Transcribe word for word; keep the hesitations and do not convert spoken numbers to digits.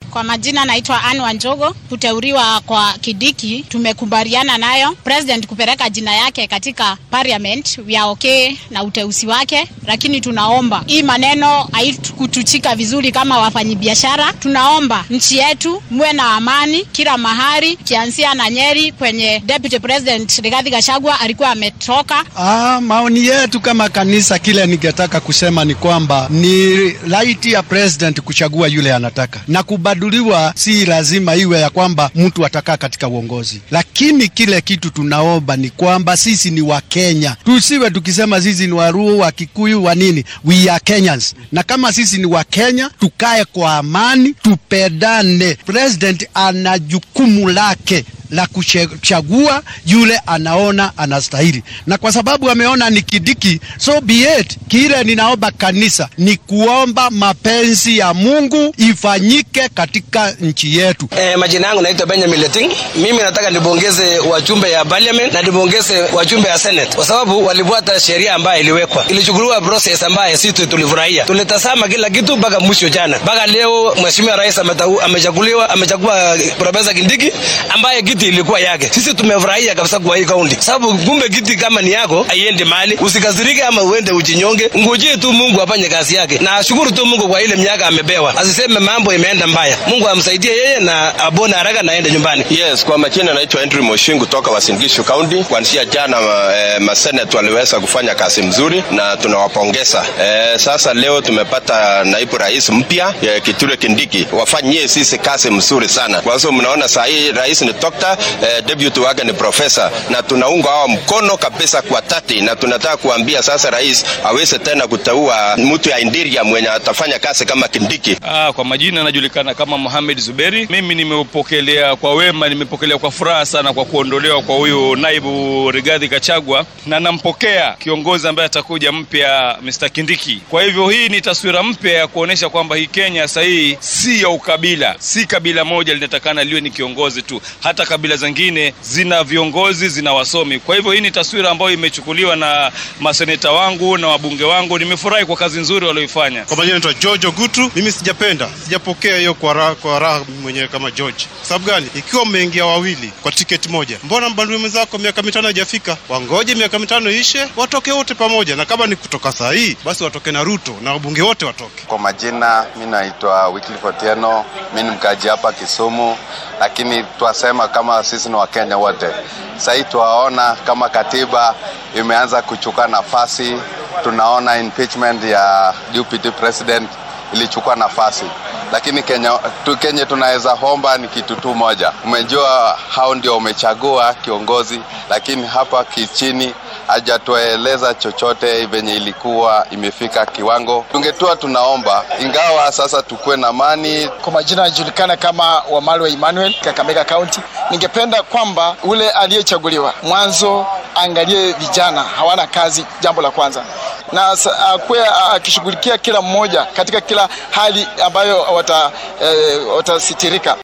Kwa majina naitwa Anne Wanjogo. Kuteuliwa kwa Kindiki tumekubaliana nayo. President kupeleka jina yake katika parliament, we are okay na uteuzi wake, lakini tunaomba hii maneno haikutuchika vizuri kama wafanyabiashara. Tunaomba nchi yetu muwe na amani kila mahali, kianzia na Nyeri kwenye Deputy President Rigathi Gachagua alikuwa ametoka. Ah, maoni yetu kama kanisa, kile ningetaka kusema ni kwamba ni right ya president kuchagua yule anataka, na kubaduliwa si lazima iwe ya kwamba mtu atakaa katika uongozi. Lakini kile kitu tunaomba ni kwamba sisi ni wa Kenya, tusiwe tukisema sisi ni Waluo, wa Kikuyu, wa nini. We are Kenyans, na kama sisi ni wa Kenya tukae kwa amani, tupendane. President ana jukumu lake la kuchagua yule anaona anastahili, na kwa sababu ameona ni Kindiki, so be it. Kile ninaomba kanisa ni kuomba mapenzi ya Mungu ifanyike katika nchi yetu. Eh, majina yangu naitwa Benjamin Leting. Mimi nataka nibongeze wajumbe ya parliament na nibongeze wajumbe ya senate, kwa sababu walifuata sheria ambayo iliwekwa. Ilichukuliwa process ambayo sisi tulifurahia. Tulitazama kila kitu mpaka mwisho jana. Mpaka leo Mheshimiwa Rais amechaguliwa, amechagua Profesa Kindiki ambaye kiti ilikuwa yake. Sisi tumefurahia kabisa kwa hii kaunti. Sababu kumbe kiti kama ni yako haiende mahali, usikasirike ama uende ujinyonge. Ngojee tu Mungu afanye kazi yake. Na shukuru tu Mungu kwa ile miaka amepewa. Asiseme mambo imeenda mbaya. Mungu amsaidie yeye na abone haraka na aende nyumbani. Yes, kwa majina naitwa Andrew Moshingu kutoka Uasin Gishu County. Kuanzia jana eh, masenate waliweza kufanya kazi mzuri na tunawapongeza. Eh, sasa leo tumepata naibu rais mpya eh, Kithure Kindiki. Wafanyie sisi kazi mzuri sana. Kwa sababu mnaona saa hii rais ni doctor, eh, deputy wake ni professor, na tunaunga hao mkono kabisa kwa tati, na tunataka kuambia sasa rais aweze tena kuteua mtu ya interior mwenye atafanya kazi kama Kindiki. Ah, kwa majina najulikana kama Mohamed Zuberi. Mimi nimepokelea kwa wema, nimepokelea kwa furaha sana kwa kuondolewa kwa huyu naibu Rigathi Gachagua, na nampokea kiongozi ambaye atakuja mpya Mister Kindiki. Kwa hivyo hii ni taswira mpya ya kuonesha kwamba hii Kenya sasa hii si ya ukabila, si kabila moja linatakana liwe ni kiongozi tu. Hata kabila zingine zina viongozi, zina wasomi. Kwa hivyo hii ni taswira ambayo imechukuliwa na maseneta wangu na wabunge wangu. Nimefurahi kwa kazi nzuri walioifanya. Kwa majina naitwa George Ogutu. Mimi sijapenda, sijapokea hiyo kwa raha, kwa raha mwenyewe kama George. Sababu gani? Ikiwa mmeingia wawili kwa tiketi moja, mbona mbandui mwenzako miaka mitano hajafika? Wangoje miaka mitano ishe, watoke wote pamoja, na kama ni kutoka saa hii basi watoke na Ruto na wabunge wote watoke. Kwa majina mimi naitwa Wycliffe Otieno. Mimi ni mkaji hapa Kisumu, lakini tuasema kama sisi ni Wakenya wote. Sasa tuwaona kama katiba imeanza kuchukua nafasi. Tunaona impeachment ya deputy president ilichukua nafasi, lakini Kenya tu Kenya tunaweza homba ni kitu tu moja. Umejua hao ndio umechagua kiongozi, lakini hapa kichini hajatueleza chochote venye ilikuwa imefika kiwango. Tungetua tunaomba, ingawa sasa tukue na amani. Kwa majina najulikana kama Wamalwa Emmanuel, Kakamega County. Ningependa kwamba ule aliyechaguliwa mwanzo angalie vijana hawana kazi, jambo la kwanza, na akuwe akishughulikia kila mmoja katika kila hali ambayo watasitirika.